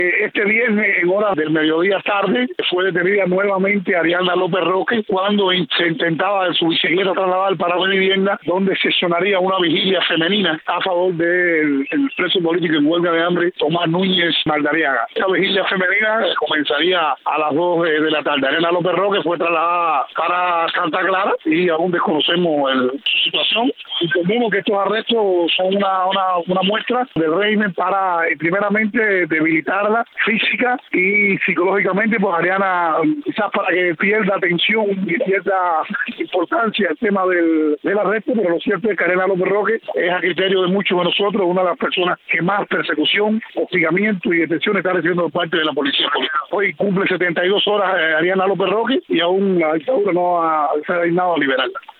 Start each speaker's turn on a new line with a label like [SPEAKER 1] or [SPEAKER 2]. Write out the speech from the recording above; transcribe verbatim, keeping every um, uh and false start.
[SPEAKER 1] Este viernes, en horas del mediodía tarde, fue detenida nuevamente Ariana López Roque cuando se intentaba su bicicleta trasladar para una vivienda donde sesionaría una vigilia femenina a favor del preso político en huelga de hambre Tomás Núñez Maldariaga. Esta vigilia femenina comenzaría a las dos de la tarde. Ariana López Roque fue trasladada para Santa Clara y aún desconocemos el, su situación. Entendemos que estos arrestos son una, una, una muestra del régimen para, primeramente, debilitarla física y psicológicamente, pues Ariana, quizás para que pierda atención y pierda importancia el tema del, del arresto, pero lo cierto es que Ariana López Roque es, a criterio de muchos de nosotros, una de las personas que más persecución, hostigamiento y detención está recibiendo por parte de la policía. Hoy cumple setenta y dos horas eh, Ariana López Roque y aún la dictadura no ha, se ha dignado a liberarla.